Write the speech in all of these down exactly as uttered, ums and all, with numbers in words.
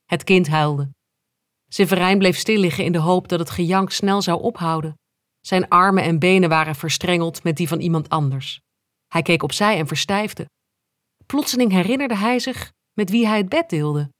Het kind huilde. Séverijn bleef stil liggen in de hoop dat het gejank snel zou ophouden. Zijn armen en benen waren verstrengeld met die van iemand anders. Hij keek opzij en verstijfde. Plotseling herinnerde hij zich met wie hij het bed deelde.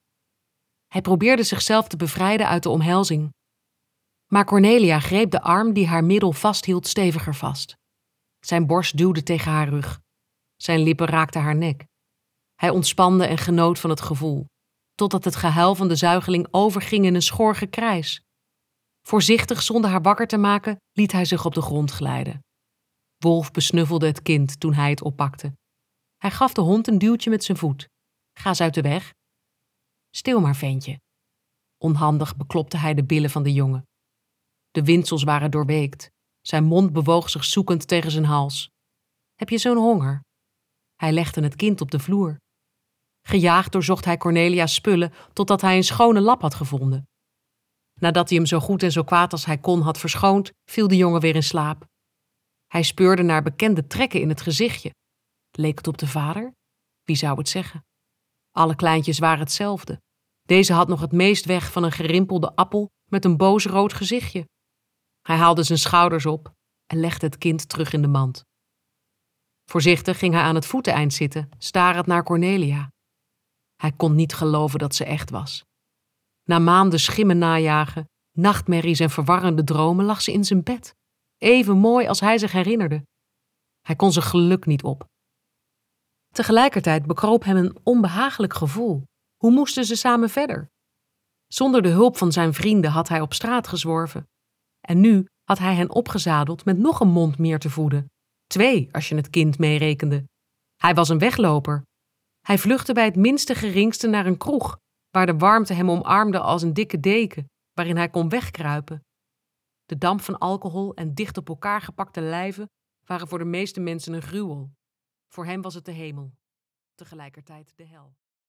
Hij probeerde zichzelf te bevrijden uit de omhelzing. Maar Cornelia greep de arm die haar middel vasthield steviger vast. Zijn borst duwde tegen haar rug. Zijn lippen raakten haar nek. Hij ontspande en genoot van het gevoel, totdat het gehuil van de zuigeling overging in een schor gekrijs. Voorzichtig, zonder haar wakker te maken, liet hij zich op de grond glijden. Wolf besnuffelde het kind toen hij het oppakte. Hij gaf de hond een duwtje met zijn voet. Ga eens uit de weg. Stil maar, ventje. Onhandig beklopte hij de billen van de jongen. De windsels waren doorweekt. Zijn mond bewoog zich zoekend tegen zijn hals. Heb je zo'n honger? Hij legde het kind op de vloer. Gejaagd doorzocht hij Cornelia's spullen totdat hij een schone lap had gevonden. Nadat hij hem zo goed en zo kwaad als hij kon had verschoond, viel de jongen weer in slaap. Hij speurde naar bekende trekken in het gezichtje. Leek het op de vader? Wie zou het zeggen? Alle kleintjes waren hetzelfde. Deze had nog het meest weg van een gerimpelde appel met een boos rood gezichtje. Hij haalde zijn schouders op en legde het kind terug in de mand. Voorzichtig ging hij aan het voeteneind zitten, starend naar Cornelia. Hij kon niet geloven dat ze echt was. Na maanden schimmen najagen, nachtmerries en verwarrende dromen lag ze in zijn bed. Even mooi als hij zich herinnerde. Hij kon zijn geluk niet op. Tegelijkertijd bekroop hem een onbehagelijk gevoel. Hoe moesten ze samen verder? Zonder de hulp van zijn vrienden had hij op straat gezworven. En nu had hij hen opgezadeld met nog een mond meer te voeden. Twee, als je het kind meerekende. Hij was een wegloper. Hij vluchtte bij het minste geringste naar een kroeg, waar de warmte hem omarmde als een dikke deken, waarin hij kon wegkruipen. De damp van alcohol en dicht op elkaar gepakte lijven waren voor de meeste mensen een gruwel. Voor hem was het de hemel, tegelijkertijd de hel.